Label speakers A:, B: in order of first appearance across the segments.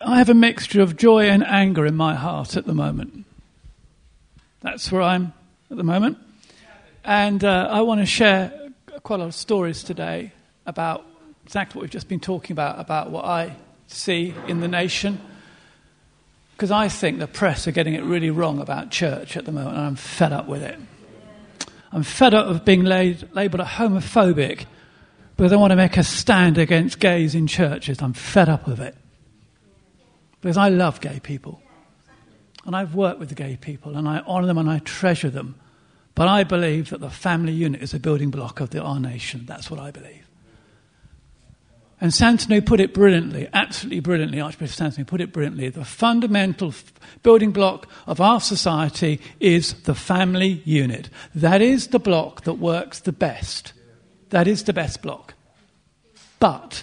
A: I have a mixture of joy and anger in my heart at the moment. That's where I'm at the moment. And I want to share quite a lot of stories today about exactly what we've just been talking about what I see in the nation. Because I think the press are getting it really wrong about church at the moment, and I'm fed up with it. I'm fed up of being labelled a homophobic because I want to make a stand against gays in churches. I'm fed up with it. Because I love gay people. And I've worked with the gay people, and I honour them and I treasure them. But I believe that the family unit is a building block of our nation. That's what I believe. And Santonu put it brilliantly, absolutely brilliantly, Archbishop Santonu put it brilliantly. The fundamental building block of our society is the family unit. That is the block that works the best. That is the best block. But,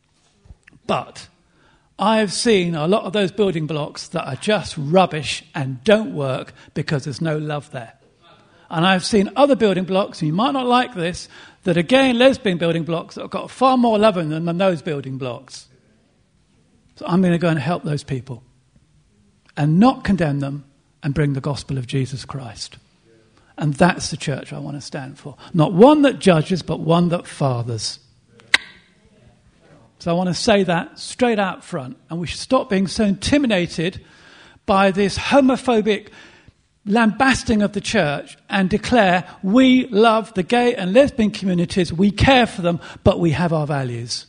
A: I have seen a lot of those building blocks that are just rubbish and don't work because there's no love there. And I've seen other building blocks, and you might not like this, that are gay and lesbian building blocks that have got far more love in them than those building blocks. So I'm going to go and help those people and not condemn them and bring the gospel of Jesus Christ. And that's the church I want to stand for. Not one that judges, but one that fathers. So I want to say that straight out front. And we should stop being so intimidated by this homophobic lambasting of the church and declare we love the gay and lesbian communities, we care for them, but we have our values.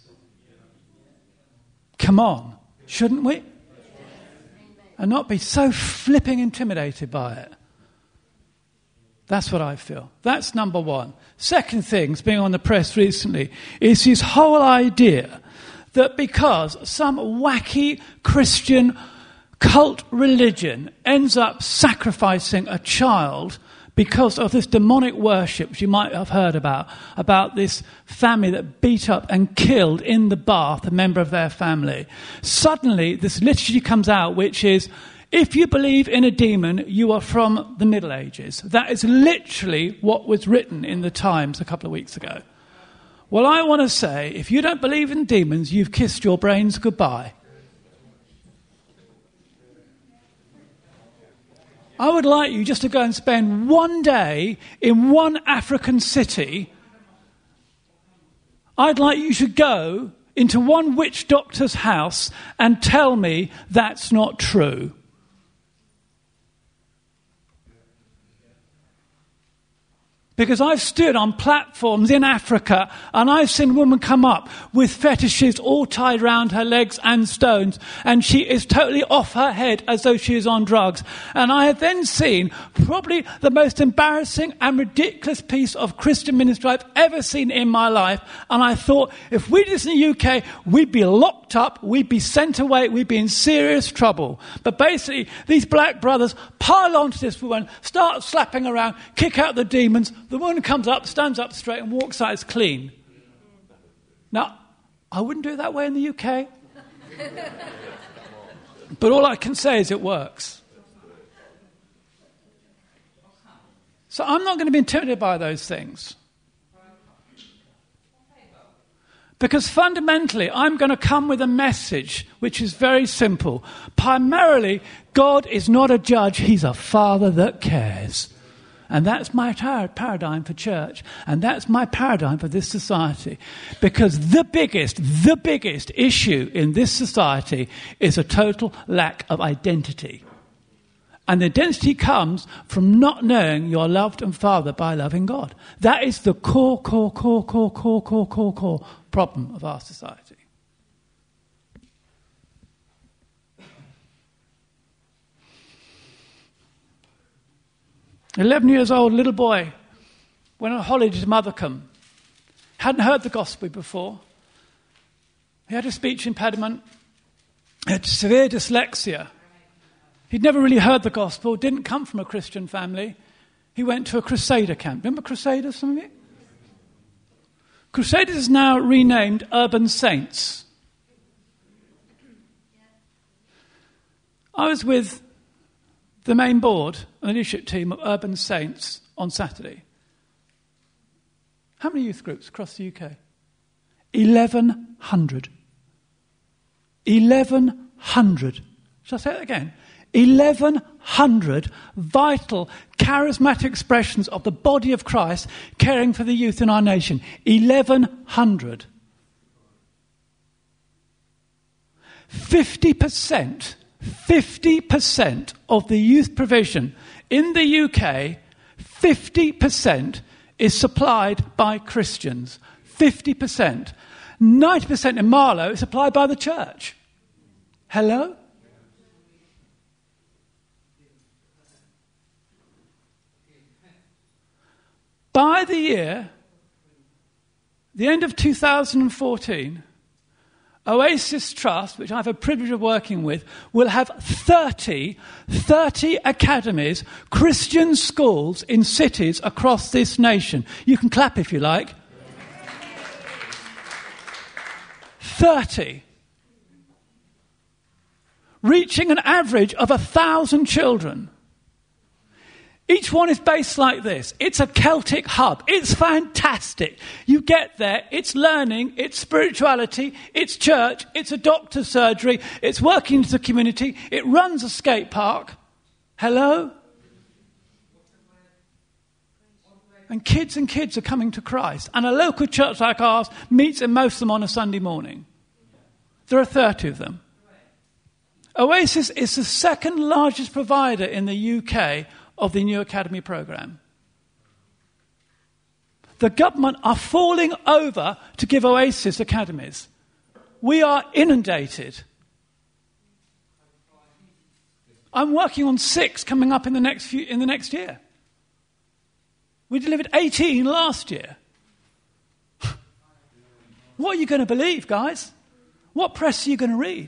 A: Come on, shouldn't we? And not be so flipping intimidated by it. That's what I feel. That's number one. Second thing, being on the press recently, is this whole idea that because some wacky Christian cult religion ends up sacrificing a child because of this demonic worship, which you might have heard about this family that beat up and killed in the bath a member of their family. Suddenly, this liturgy comes out, which is, if you believe in a demon, you are from the Middle Ages. That is literally what was written in the Times a couple of weeks ago. Well, I want to say, if you don't believe in demons, you've kissed your brains goodbye. I would like you just to go and spend one day in one African city. I'd like you to go into one witch doctor's house and tell me that's not true. Because I've stood on platforms in Africa and I've seen women come up with fetishes all tied around her legs and stones, and she is totally off her head as though she is on drugs. And I have then seen probably the most embarrassing and ridiculous piece of Christian ministry I've ever seen in my life. And I thought, if we did this in the UK, we'd be locked up, we'd be sent away, we'd be in serious trouble. But basically, these black brothers pile onto this woman, start slapping around, kick out the demons. The woman comes up, stands up straight and walks out as clean. Now, I wouldn't do it that way in the UK. But all I can say is it works. So I'm not going to be intimidated by those things. Because fundamentally, I'm going to come with a message which is very simple. Primarily, God is not a judge, he's a father that cares. And that's my paradigm for church. And that's my paradigm for this society. Because the biggest issue in this society is a total lack of identity. And the identity comes from not knowing you're loved and fathered by loving God. That is the core problem of our society. 11 years old, little boy, went on holiday to Mothercombe. Hadn't heard the gospel before. He had a speech impediment, had severe dyslexia. He'd never really heard the gospel, didn't come from a Christian family. He went to a Crusader camp. Remember Crusaders, some of you? Crusaders is now renamed Urban Saints. I was with the main board and the leadership team of Urban Saints on Saturday. How many youth groups across the UK? 1,100. 1,100. Shall I say that again? 1,100 vital, charismatic expressions of the body of Christ caring for the youth in our nation. 1,100. 50% of the youth provision in the UK, 50% is supplied by Christians. 50%. 90% in Marlow is supplied by the church. Hello? By the end of 2014, Oasis Trust, which I have a privilege of working with, will have 30 academies, Christian schools in cities across this nation. You can clap if you like. 30. Reaching an average of 1,000 children. Each one is based like this. It's a Celtic hub. It's fantastic. You get there, it's learning, it's spirituality, it's church, it's a doctor's surgery, it's working into the community, it runs a skate park. Hello? And kids are coming to Christ. And a local church like ours meets in most of them on a Sunday morning. There are 30 of them. Oasis is the second largest provider in the UK of the New Academy programme. The government are falling over to give Oasis academies. We are inundated. I'm working on 6 coming up in the next year. We delivered 18 last year. What are you going to believe, guys? What press are you going to read?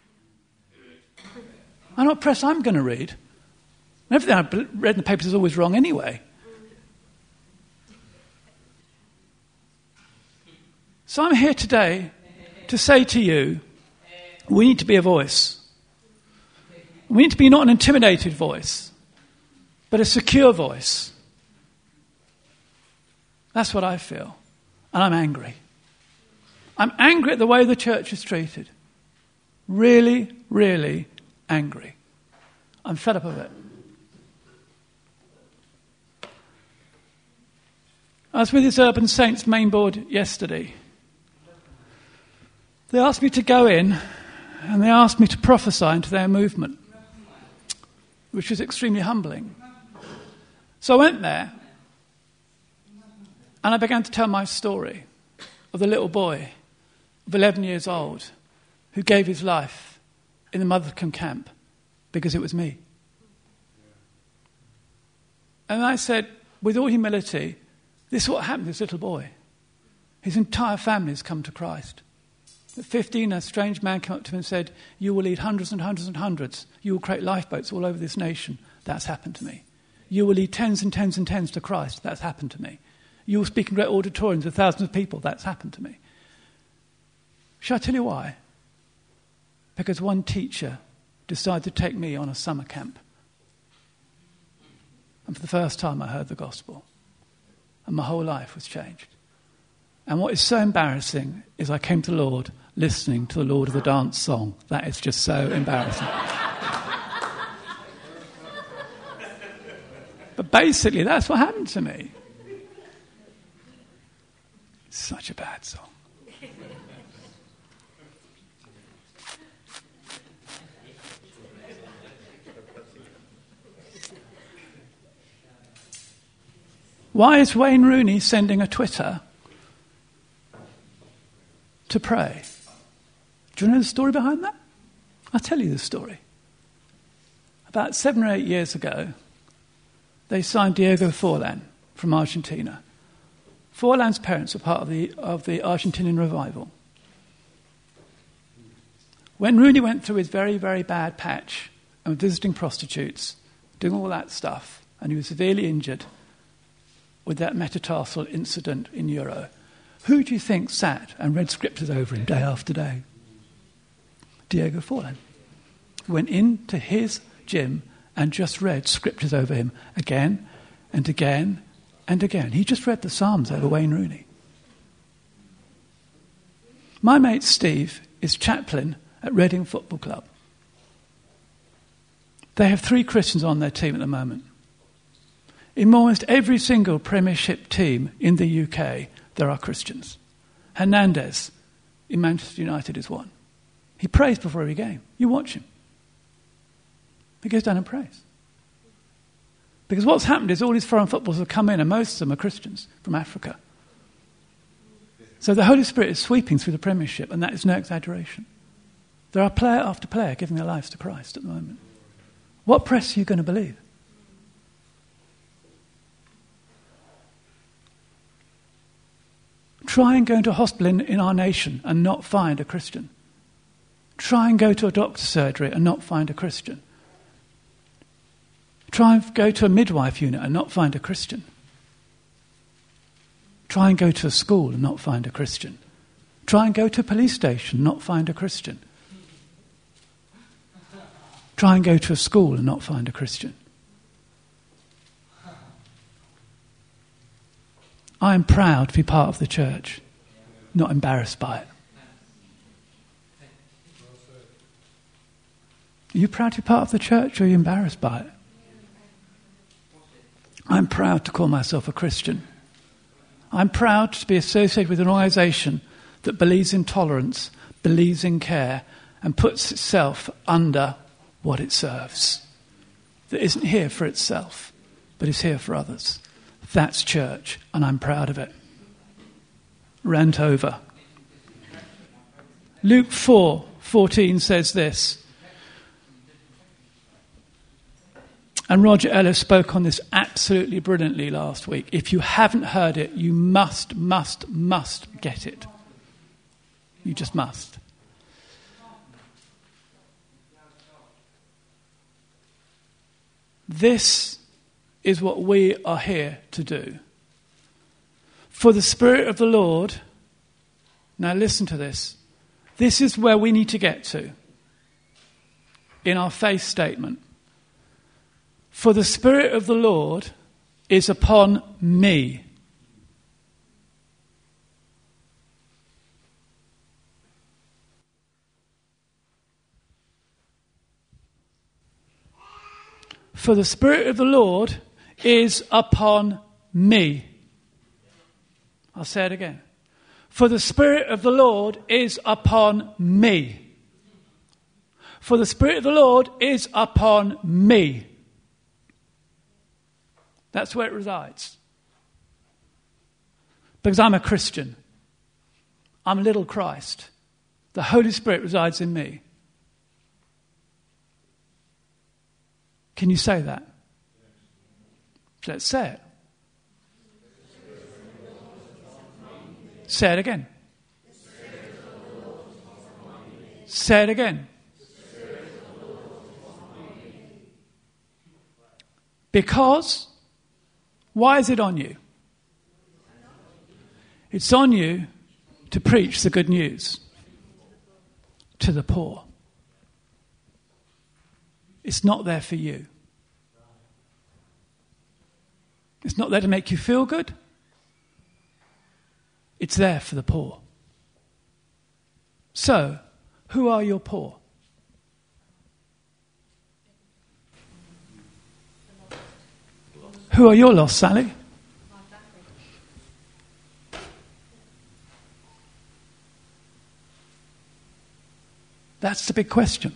A: I know what press I'm going to read. Everything I've read in the papers is always wrong anyway. So I'm here today to say to you, we need to be a voice. We need to be not an intimidated voice, but a secure voice. That's what I feel. And I'm angry. I'm angry at the way the church is treated. Really, really angry. I'm fed up of it. I was with this Urban Saints main board yesterday. They asked me to go in and they asked me to prophesy into their movement, which was extremely humbling. So I went there and I began to tell my story of the little boy of 11 years old who gave his life in the Mothercombe camp because it was me. And I said, with all humility, this is what happened to this little boy. His entire family has come to Christ. At 15, a strange man came up to him and said, you will lead hundreds and hundreds and hundreds. You will create lifeboats all over this nation. That's happened to me. You will lead tens and tens and tens to Christ. That's happened to me. You will speak in great auditoriums with thousands of people. That's happened to me. Shall I tell you why? Because one teacher decided to take me on a summer camp. And for the first time I heard the gospel. And my whole life was changed. And what is so embarrassing is I came to the Lord listening to the Lord of the Dance song. That is just so embarrassing. But basically, that's what happened to me. It's such a bad song. Why is Wayne Rooney sending a Twitter to pray? Do you know the story behind that? I'll tell you the story. About 7 or 8 years ago, they signed Diego Forlán from Argentina. Forlán's parents were part of the Argentinian revival. When Rooney went through his very, very bad patch and was visiting prostitutes, doing all that stuff, and he was severely injured with that metatarsal incident in Euro, who do you think sat and read scriptures over him day after day? Diego Forlán. Went into his gym and just read scriptures over him again and again and again. He just read the Psalms over Wayne Rooney. My mate Steve is chaplain at Reading Football Club. They have 3 Christians on their team at the moment. In almost every single Premiership team in the UK, there are Christians. Hernandez in Manchester United is one. He prays before every game. You watch him. He goes down and prays. Because what's happened is all these foreign footballers have come in, and most of them are Christians from Africa. So the Holy Spirit is sweeping through the Premiership, and that is no exaggeration. There are player after player giving their lives to Christ at the moment. What press are you going to believe? Try and go into a hospital in our nation and not find a Christian. Try and go to a doctor's surgery and not find a Christian. Try and go to a midwife unit and not find a Christian. Try and go to a school and not find a Christian. Try and go to a police station and not find a Christian. Try and go to a school and not find a Christian. I am proud to be part of the church, not embarrassed by it. Are you proud to be part of the church, or are you embarrassed by it? I'm proud to call myself a Christian. I'm proud to be associated with an organisation that believes in tolerance, believes in care, and puts itself under what it serves. That isn't here for itself, but is here for others. That's church, and I'm proud of it. Rant over. Luke 4:14 says this. And Roger Ellis spoke on this absolutely brilliantly last week. If you haven't heard it, you must get it. You just must. This is what we are here to do. For the Spirit of the Lord, now listen to this. This is where we need to get to in our faith statement. For the Spirit of the Lord is upon me. For the Spirit of the Lord is upon me. I'll say it again. For the Spirit of the Lord is upon me. For the Spirit of the Lord is upon me. That's where it resides. Because I'm a Christian. I'm a little Christ. The Holy Spirit resides in me. Can you say that? Let's say it. Say it again. Say it again. Because, why is it on you? It's on you to preach the good news to the poor. It's not there for you. It's not there to make you feel good. It's there for the poor. So, who are your poor? Who are your lost, Sally? That's the big question.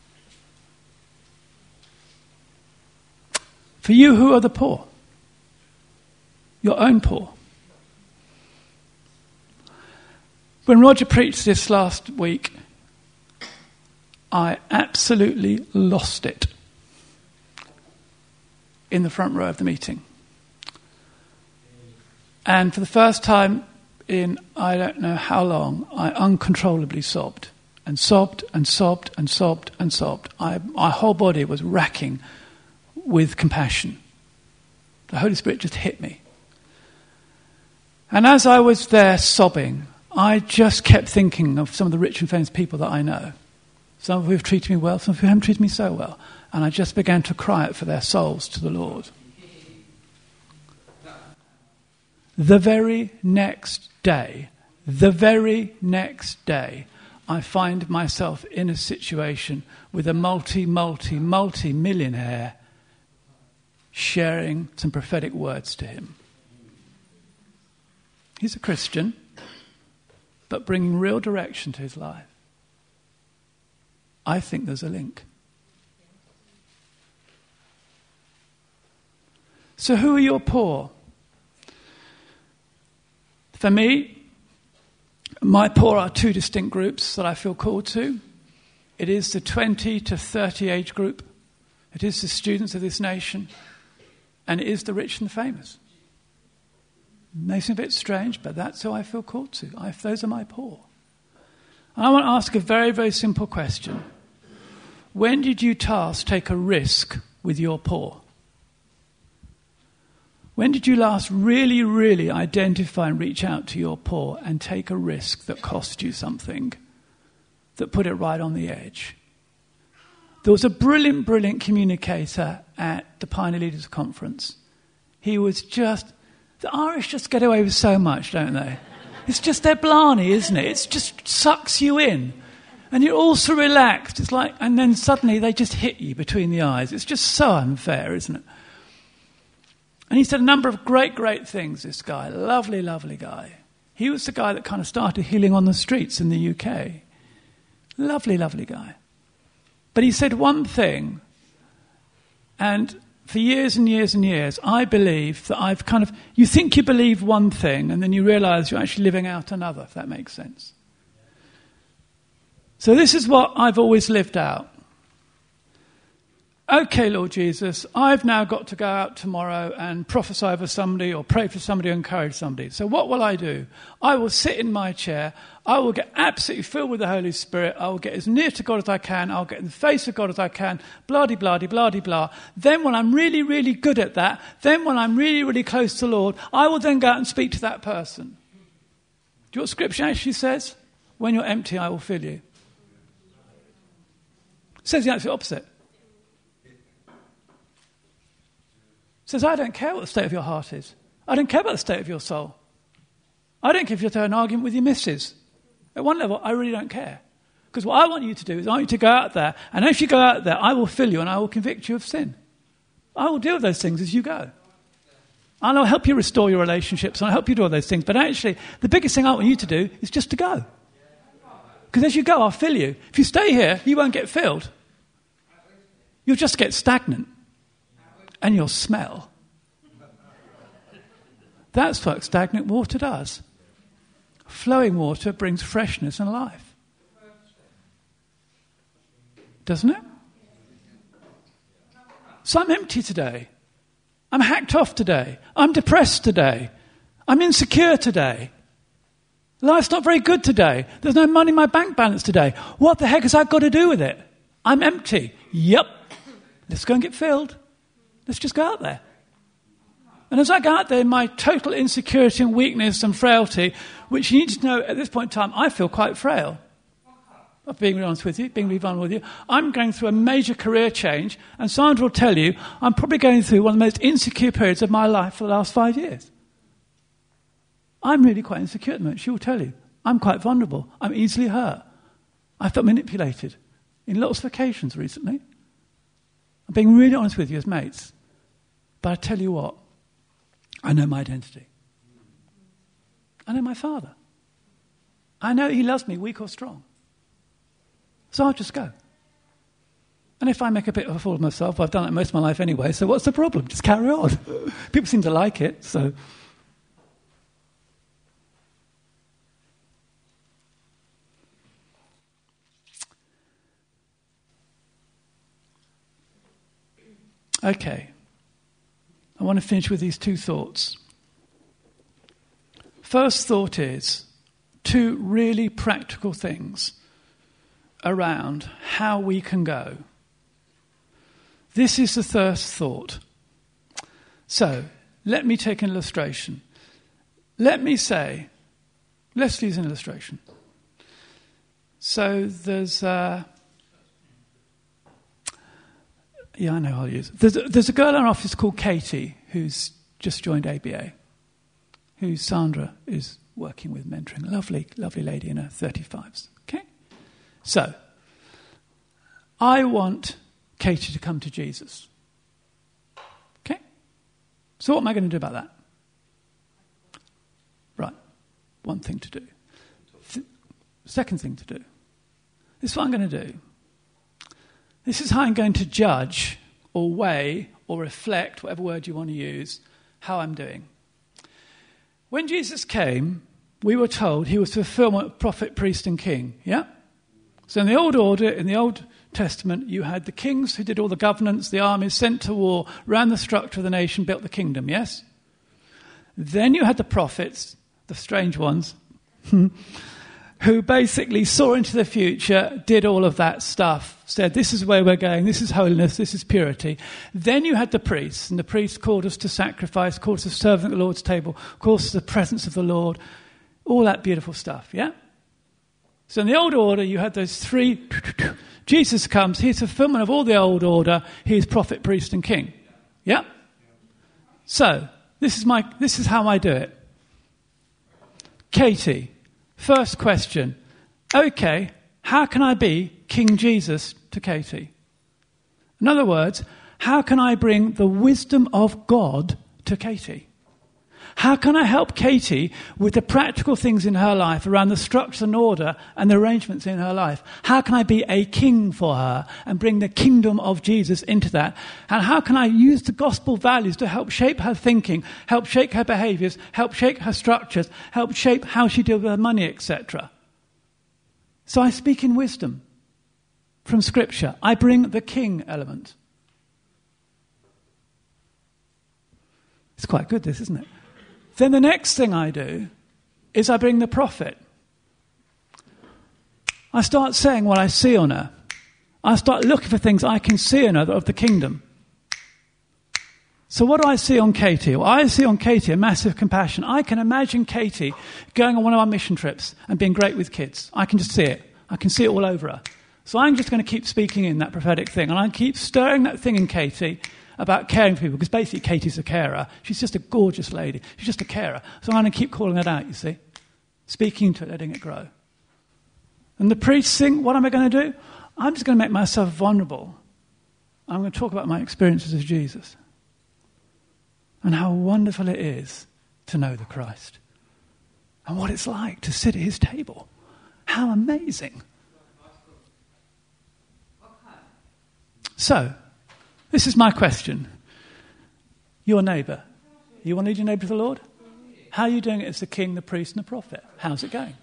A: For you, who are the poor? Your own poor. When Roger preached this last week, I absolutely lost it in the front row of the meeting. And for the first time in I don't know how long, I uncontrollably sobbed. And sobbed and sobbed and sobbed and sobbed. My whole body was racking with compassion. The Holy Spirit just hit me. And as I was there sobbing, I just kept thinking of some of the rich and famous people that I know. Some who have treated me well, some who haven't treated me so well. And I just began to cry out for their souls to the Lord. The very next day, I find myself in a situation with a multi-millionaire sharing some prophetic words to him. He's a Christian, but bringing real direction to his life. I think there's a link. So who are your poor? For me, my poor are two distinct groups that I feel called to. It is the 20 to 30 age group. It is the students of this nation. And it is the rich and the famous. May seem a bit strange, but that's who I feel called to. Those are my poor. And I want to ask a very, very simple question. When did you take a risk with your poor? When did you last really, really identify and reach out to your poor and take a risk that cost you something, that put it right on the edge? There was a brilliant, brilliant communicator at the Pioneer Leaders Conference. He was the Irish just get away with so much, don't they? It's just their blarney, isn't it? It just sucks you in. And you're all so relaxed. It's like, and then suddenly they just hit you between the eyes. It's just so unfair, isn't it? And he said a number of great, great things, this guy. Lovely, lovely guy. He was the guy that kind of started healing on the streets in the UK. Lovely, lovely guy. But he said one thing, and for years and years and years, I believe that you think you believe one thing, and then you realise you're actually living out another, if that makes sense. So this is what I've always lived out. Okay, Lord Jesus, I've now got to go out tomorrow and prophesy over somebody or pray for somebody or encourage somebody. So what will I do? I will sit in my chair. I will get absolutely filled with the Holy Spirit. I will get as near to God as I can. I'll get in the face of God as I can. Blah-de-blah, blah-de-blah. Then when I'm really, really good at that, then when I'm really, really close to the Lord, I will then go out and speak to that person. Do you know what Scripture actually says? When you're empty, I will fill you. It says the absolute opposite. Says, I don't care what the state of your heart is. I don't care about the state of your soul. I don't care if you're having an argument with your missus. At one level, I really don't care. Because what I want you to do is I want you to go out there, and as you go out there, I will fill you and I will convict you of sin. I will deal with those things as you go. And I'll help you restore your relationships, and I'll help you do all those things. But actually, the biggest thing I want you to do is just to go. Because as you go, I'll fill you. If you stay here, you won't get filled. You'll just get stagnant. And you'll smell. That's what stagnant water does. Flowing water brings freshness and life. Doesn't it? So I'm empty today. I'm hacked off today. I'm depressed today. I'm insecure today. Life's not very good today. There's no money in my bank balance today. What the heck has that got to do with it? I'm empty. Yep. Let's go and get filled. Let's just go out there. And as I go out there, my total insecurity and weakness and frailty, which you need to know at this point in time, I feel quite frail. I'm being really honest with you, being really vulnerable with you. I'm going through a major career change, and Sandra will tell you, I'm probably going through one of the most insecure periods of my life for the last 5 years. I'm really quite insecure at the moment. She will tell you. I'm quite vulnerable. I'm easily hurt. I felt manipulated in lots of occasions recently. I'm being really honest with you as mates. But I tell you what, I know my identity. I know my Father. I know He loves me, weak or strong. So I'll just go. And if I make a bit of a fool of myself, I've done it most of my life anyway, so what's the problem? Just carry on. People seem to like it, so. Okay. I want to finish with these two thoughts. First thought is two really practical things around how we can go. This is the first thought. So, let me take an illustration. Let's use an illustration. So there's I know I'll use it. There's a girl in our office called Katie who's just joined ABA, who Sandra is working with, mentoring. Lovely, lovely lady in her 35s. Okay? So, I want Katie to come to Jesus. Okay? So what am I going to do about that? Right. One thing to do. Second thing to do. This is what I'm going to do. This is how I'm going to judge or weigh or reflect, whatever word you want to use, how I'm doing. When Jesus came, we were told he was fulfillment of prophet, priest, and king. Yeah? So in the old order, in the Old Testament, you had the kings who did all the governance, the armies, sent to war, ran the structure of the nation, built the kingdom, yes? Then you had the prophets, the strange ones, who basically saw into the future, did all of that stuff, said, this is where we're going, this is holiness, this is purity. Then you had the priests, and the priests called us to sacrifice, called us to serve at the Lord's table, called us to the presence of the Lord, all that beautiful stuff, yeah? So in the old order, you had those three. Jesus comes, he's fulfillment of all the old order, he's prophet, priest, and king. Yeah? So, this is how I do it. Katie, first question. Okay, how can I be King Jesus to Katie? In other words, how can I bring the wisdom of God to Katie? How can I help Katie with the practical things in her life around the structure and order and the arrangements in her life? How can I be a king for her and bring the kingdom of Jesus into that? And how can I use the gospel values to help shape her thinking, help shape her behaviors, help shape her structures, help shape how she deals with her money, etc.? So I speak in wisdom from Scripture. I bring the king element. It's quite good, this, isn't it? Then the next thing I do is I bring the prophet. I start saying what I see on her. I start looking for things I can see in her of the kingdom. So what do I see on Katie? Well, I see on Katie a massive compassion. I can imagine Katie going on one of our mission trips and being great with kids. I can just see it. I can see it all over her. So I'm just going to keep speaking in that prophetic thing. And I keep stirring that thing in Katie about caring for people, because basically Katie's a carer. She's just a gorgeous lady. She's just a carer. So I'm going to keep calling that out, you see. Speaking to it, letting it grow. And the priests think, what am I going to do? I'm just going to make myself vulnerable. I'm going to talk about my experiences of Jesus and how wonderful it is to know the Christ and what it's like to sit at his table. How amazing. So, this is my question. Your neighbour. You want to lead your neighbour to the Lord? How are you doing it as the king, the priest, and the prophet? How's it going?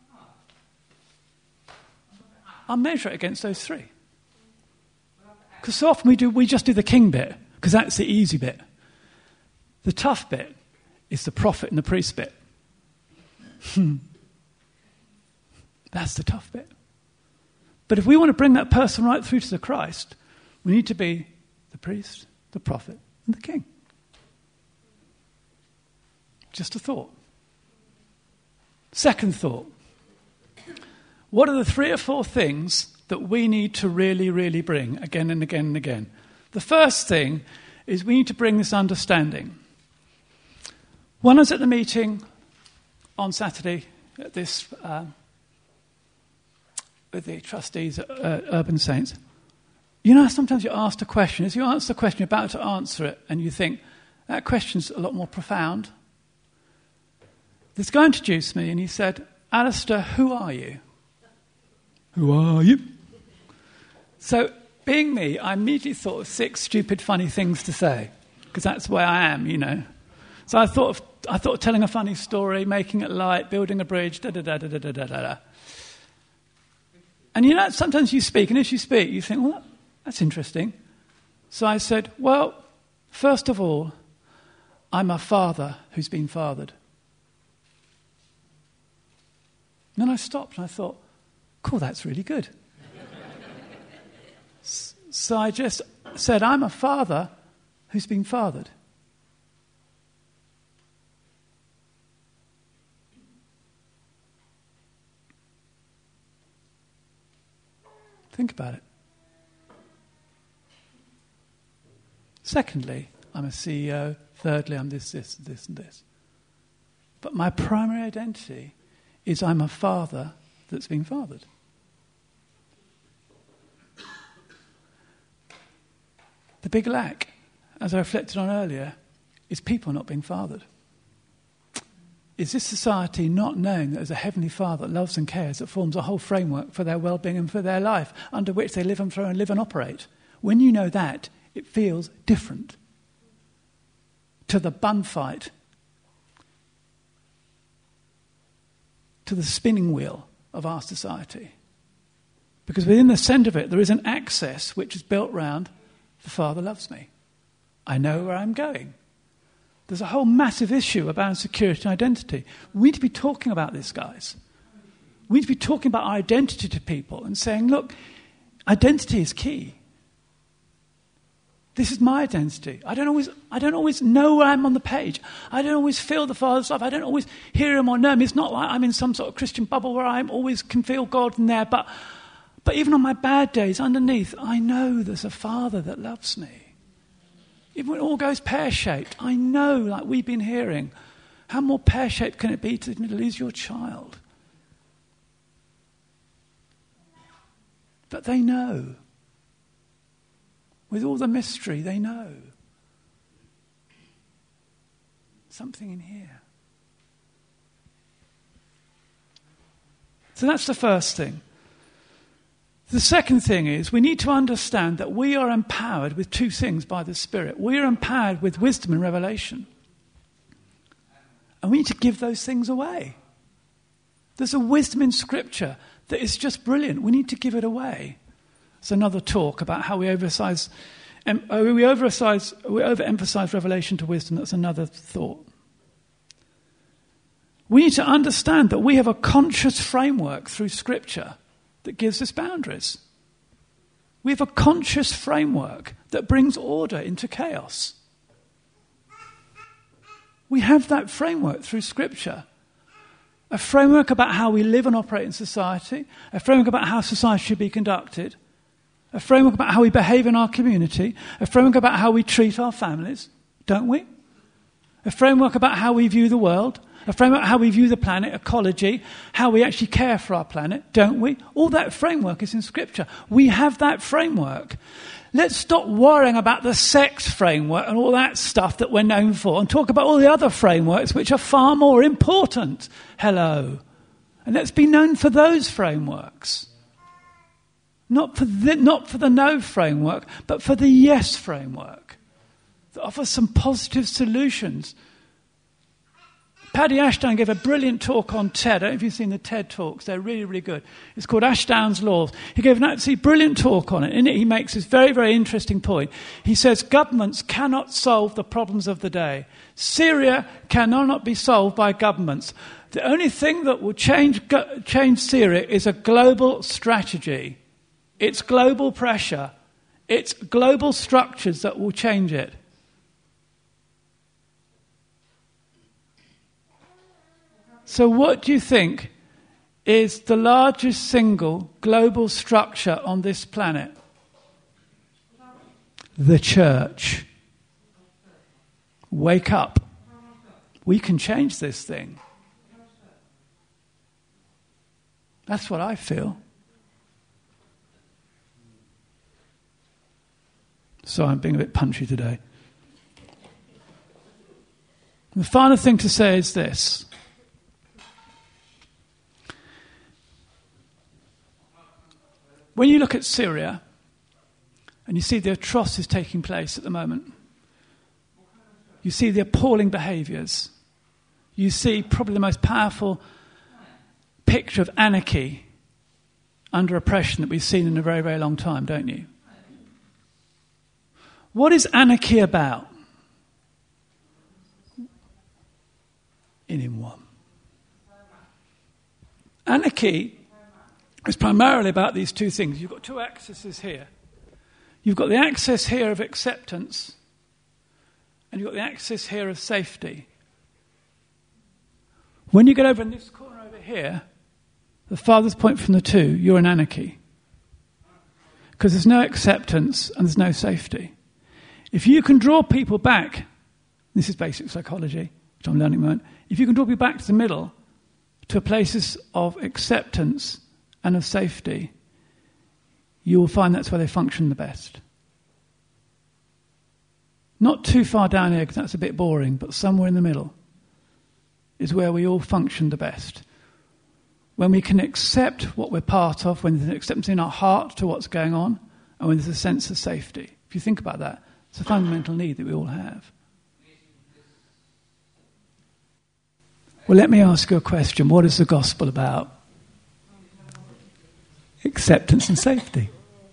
A: I'll measure it against those three. Because so often we just do the king bit, because that's the easy bit. The tough bit is the prophet and the priest bit. That's the tough bit. But if we want to bring that person right through to the Christ, we need to be the priest, the prophet, and the king. Just a thought. Second thought. What are the 3 or 4 things that we need to really, really bring again and again and again? The first thing is we need to bring this understanding. When I was at the meeting on Saturday at this with the trustees at Urban Saints, you know, sometimes you're asked a question. As you answer the question, you're about to answer it, and you think, that question's a lot more profound. This guy introduced me, and he said, Alistair, who are you? Who are you? So, being me, I immediately thought of 6 stupid, funny things to say, because that's where I am, you know. So I thought of telling a funny story, making it light, building a bridge, da-da-da-da-da-da-da-da. And you know, sometimes you speak, and as you speak, you think, well, that's interesting. So I said, well, first of all, I'm a father who's been fathered. And then I stopped and I thought, cool, that's really good. So I just said, I'm a father who's been fathered. Think about it. Secondly, I'm a CEO. Thirdly, I'm this, and this. But my primary identity is I'm a father that's been fathered. The big lack, as I reflected on earlier, is people not being fathered. Is this society not knowing that there's a Heavenly Father that loves and cares, that forms a whole framework for their well-being and for their life, under which they live and flow and live and operate? When you know that, it feels different to the bun fight, to the spinning wheel of our society. Because within the centre of it, there is an access which is built round, the Father loves me. I know where I'm going. There's a whole massive issue about security and identity. We need to be talking about this, guys. We need to be talking about our identity to people and saying, look, identity is key. This is my identity. I don't always know where I'm on the page. I don't always feel the Father's love. I don't always hear him or know him. It's not like I'm in some sort of Christian bubble where I always can feel God in there. But even on my bad days, underneath, I know there's a Father that loves me. Even when it all goes pear-shaped, I know, like we've been hearing, how more pear-shaped can it be to lose your child? But they know. With all the mystery, they know. Something in here. So that's the first thing. The second thing is we need to understand that we are empowered with two things by the Spirit. We are empowered with wisdom and revelation. And we need to give those things away. There's a wisdom in Scripture that is just brilliant. We need to give it away. It's another talk about how we overemphasize revelation to wisdom. That's another thought. We need to understand that we have a conscious framework through Scripture that gives us boundaries. We have a conscious framework that brings order into chaos. We have that framework through Scripture. A framework about how we live and operate in society, a framework about how society should be conducted, a framework about how we behave in our community, a framework about how we treat our families, don't we? A framework about how we view the world, a framework about how we view the planet, ecology, how we actually care for our planet, don't we? All that framework is in Scripture. We have that framework. Let's stop worrying about the sex framework and all that stuff that we're known for and talk about all the other frameworks which are far more important. Hello. And let's be known for those frameworks. Not for the no framework, but for the yes framework that offers some positive solutions. Paddy Ashdown gave a brilliant talk on TED. I don't know if you've seen the TED Talks. They're really, really good. It's called Ashdown's Laws. He gave an absolutely brilliant talk on it. In it, he makes this very, very interesting point. He says governments cannot solve the problems of the day. Syria cannot be solved by governments. The only thing that will change Syria is a global strategy. It's global pressure. It's global structures that will change it. So what do you think is the largest single global structure on this planet? The church. Wake up. We can change this thing. That's what I feel. So I'm being a bit punchy today. The final thing to say is this. When you look at Syria and you see the atrocities taking place at the moment, you see the appalling behaviours, you see probably the most powerful picture of anarchy under oppression that we've seen in a very, very long time, don't you? What is anarchy about? In one. Anarchy is primarily about these two things. You've got two axes here. You've got the axis here of acceptance, and you've got the axis here of safety. When you get over in this corner over here, the farthest point from the two, you're in anarchy. Because there's no acceptance and there's no safety. If you can draw people back, this is basic psychology, which I'm learning at the moment, if you can draw people back to the middle, to places of acceptance and of safety, you will find that's where they function the best. Not too far down here because that's a bit boring, but somewhere in the middle is where we all function the best. When we can accept what we're part of, when there's an acceptance in our heart to what's going on, and when there's a sense of safety. If you think about that, it's a fundamental need that we all have. Well, let me ask you a question. What is the gospel about? Acceptance and safety.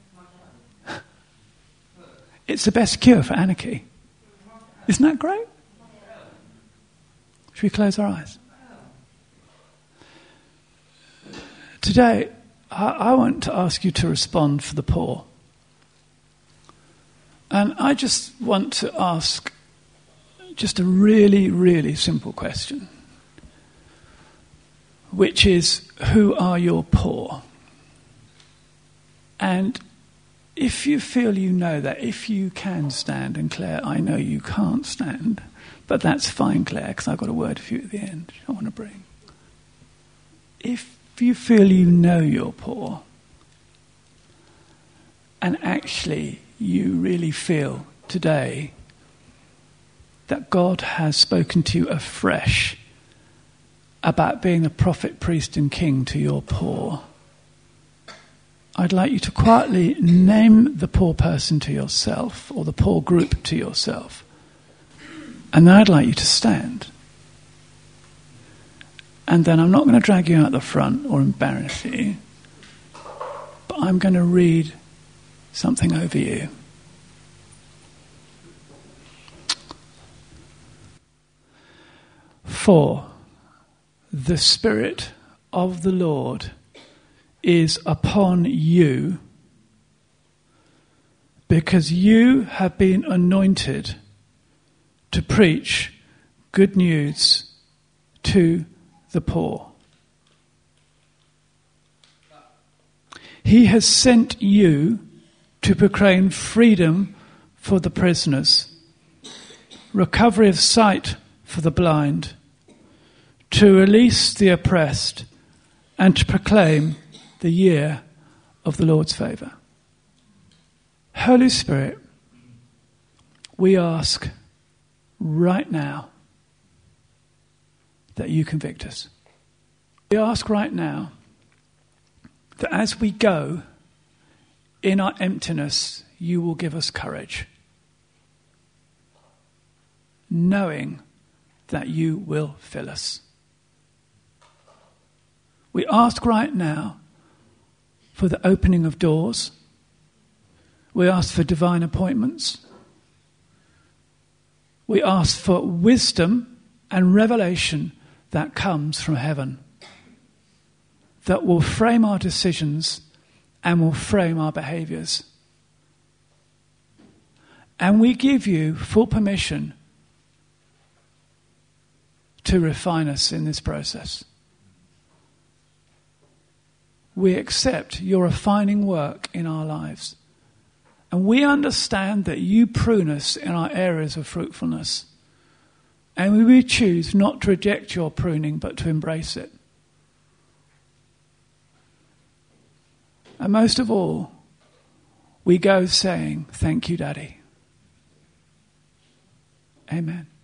A: It's the best cure for anarchy. Isn't that great? Should we close our eyes? Today, I want to ask you to respond for the poor. And I just want to ask just a really, really simple question, which is, who are your poor? And if you feel you know that, if you can stand, and Claire, I know you can't stand, but that's fine, Claire, because I've got a word for you at the end I want to bring. If you feel you know you're poor, and actually you really feel today that God has spoken to you afresh about being a prophet, priest and king to your poor, I'd like you to quietly name the poor person to yourself, or the poor group to yourself. And then I'd like you to stand. And then I'm not going to drag you out the front or embarrass you, but I'm going to read something over you. For the Spirit of the Lord is upon you, because you have been anointed to preach good news to the poor. He has sent you to proclaim freedom for the prisoners, recovery of sight for the blind, to release the oppressed, and to proclaim the year of the Lord's favour. Holy Spirit, we ask right now that you convict us. We ask right now that as we go in our emptiness, you will give us courage, knowing that you will fill us. We ask right now for the opening of doors. We ask for divine appointments. We ask for wisdom and revelation that comes from heaven, that will frame our decisions and will frame our behaviours. And we give you full permission to refine us in this process. We accept your refining work in our lives. And we understand that you prune us in our areas of fruitfulness. And we choose not to reject your pruning, but to embrace it. And most of all, we go saying, thank you, Daddy. Amen.